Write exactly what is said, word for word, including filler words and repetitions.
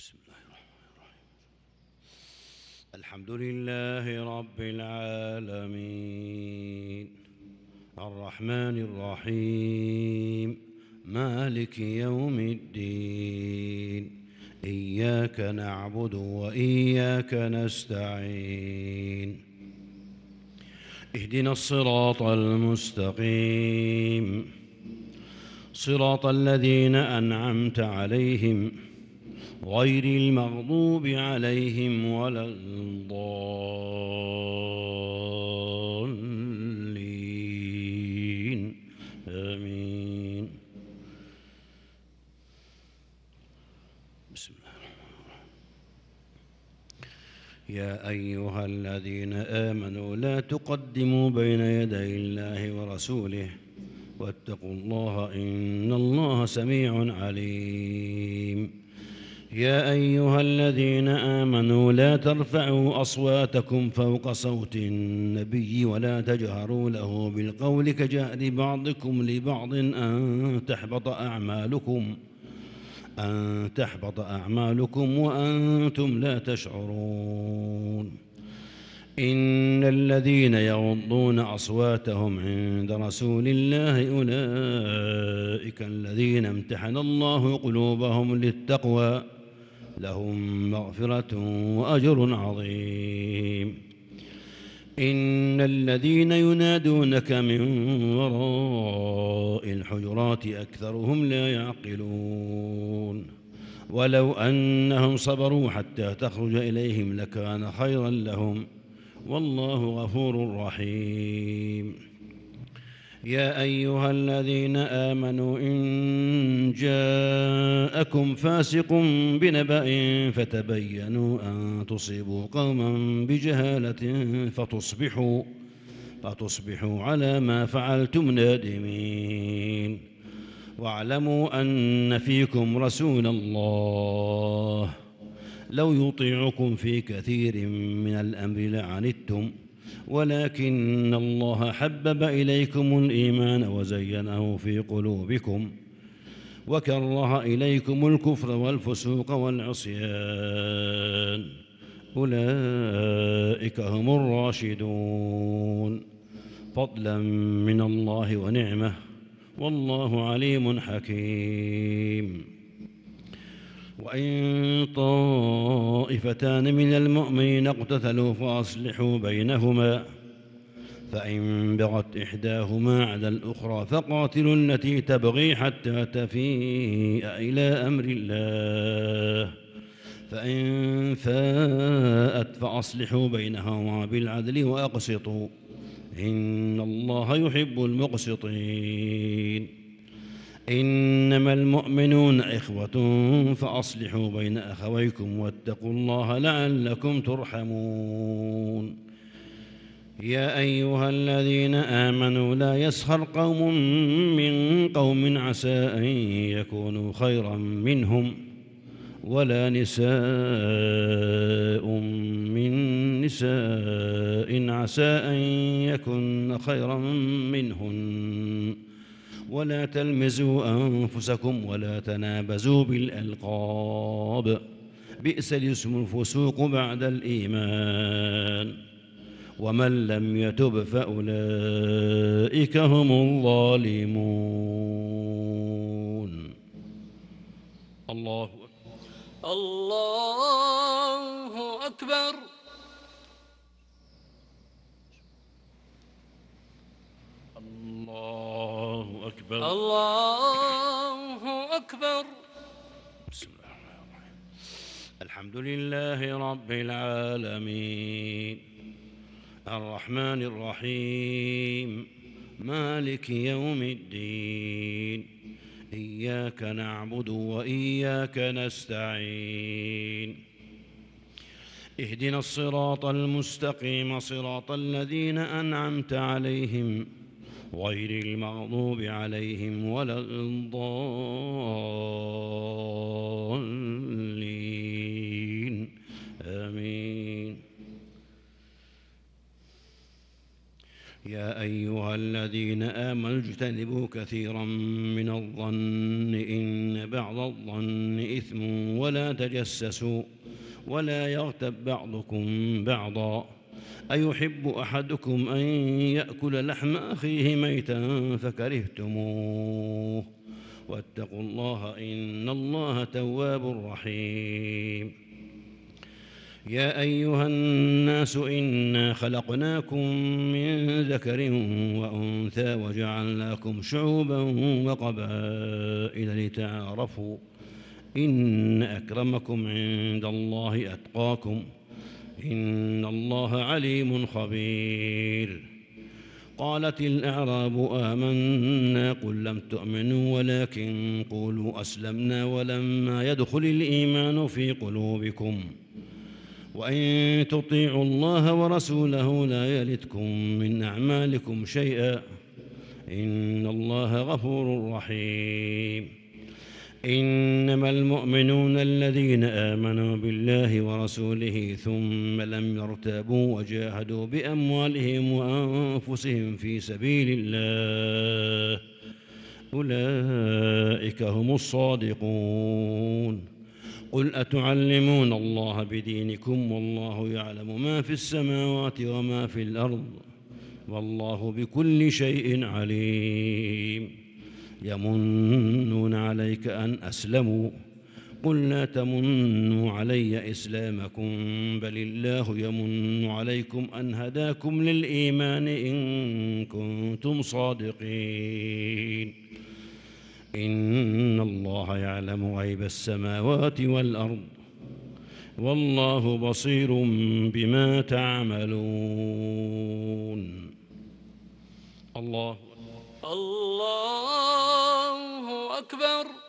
بسم الله الرحمن الرحيم. الحمد لله رب العالمين الرحمن الرحيم مالك يوم الدين إياك نعبد وإياك نستعين اهدنا الصراط المستقيم صراط الذين أنعمت عليهم غير المغضوب عليهم ولا الضالين آمين. بسم الله الرحمن الرحيم. يا أيها الذين آمنوا لا تقدموا بين يدي الله ورسوله واتقوا الله إن الله سميع عليم. يا أيها الذين آمنوا لا ترفعوا أصواتكم فوق صوت النبي ولا تجهروا له بالقول كجهر بعضكم لبعض أن تحبط أعمالكم أن تحبط أعمالكم وأنتم لا تشعرون. إن الذين يغضون أصواتهم عند رسول الله أولئك الذين امتحن الله قلوبهم للتقوى لهم مغفرة وأجر عظيم. إن الذين ينادونك من وراء الحجرات أكثرهم لا يعقلون. ولو أنهم صبروا حتى تخرج إليهم لكان خيرا لهم والله غفور رحيم. يا أيها الذين آمنوا إن جاءكم فاسق بنبأ فتبينوا أن تصيبوا قوما بجهالة فتصبحوا فتصبحوا على ما فعلتم نادمين. واعلموا أن فيكم رسول الله لو يطيعكم في كثير من الأمر لعنتم ولكن الله حبب إليكم الإيمان وزينه في قلوبكم وكره إليكم الكفر والفسوق والعصيان أولئك هم الراشدون فضلا من الله ونعمة والله عليم حكيم. وإن طائفتان من المؤمنين اقتتلوا فأصلحوا بينهما فإن بغت إحداهما على الأخرى فقاتلوا التي تبغي حتى تفيء إلى أمر الله فإن فاءت فأصلحوا بينهما بالعدل وأقسطوا إن الله يحب المقسطين. إنما المؤمنون إخوة فأصلحوا بين أخويكم واتقوا الله لعلكم ترحمون. يا أيها الذين آمنوا لا يسخر قوم من قوم عسى أن يكونوا خيرا منهم ولا نساء من نساء عسى أن يكن خيرا منهن ولا تلمزوا أنفسكم ولا تنابزوا بالألقاب بئس الاسم الفسوق بعد الإيمان ومن لم يتب فأولئك هم الظالمون. الله أكبر. الله أكبر. الله أكبر. الله أكبر. بسم الله الرحمن الرحيم. الحمد لله رب العالمين الرحمن الرحيم مالك يوم الدين إياك نعبد وإياك نستعين اهدنا الصراط المستقيم صراط الذين أنعمت عليهم غير المغضوب عليهم ولا الضالين آمين. يا أيها الذين آمنوا اجتنبوا كثيرا من الظن إن بعض الظن إثم ولا تجسسوا ولا يغتب بعضكم بعضا أيحب أحدكم أن يأكل لحم أخيه ميتا فكرهتموه واتقوا الله إن الله تواب رحيم. يا أيها الناس إنا خلقناكم من ذكر وأنثى وجعلناكم شعوبا وقبائل لتعارفوا إن أكرمكم عند الله أتقاكم إن الله عليم خبير. قالت الأعراب آمنا قل لم تؤمنوا ولكن قولوا أسلمنا ولما يدخل الإيمان في قلوبكم وإن تطيعوا الله ورسوله لا يلتكم من أعمالكم شيئا إن الله غفور رحيم. إنما المؤمنون الذين آمنوا بالله ورسوله ثم لم يرتابوا وجاهدوا بأموالهم وأنفسهم في سبيل الله أولئك هم الصادقون. قل أتعلمون الله بدينكم والله يعلم ما في السماوات وما في الأرض والله بكل شيء عليم. يمنون عليك أن أسلموا قل لا تمنوا علي إسلامكم بل الله يمن عليكم أن هداكم للإيمان إن كنتم صادقين. إن الله يعلم غيب السماوات والأرض والله بصير بما تعملون. الله الله أكبر.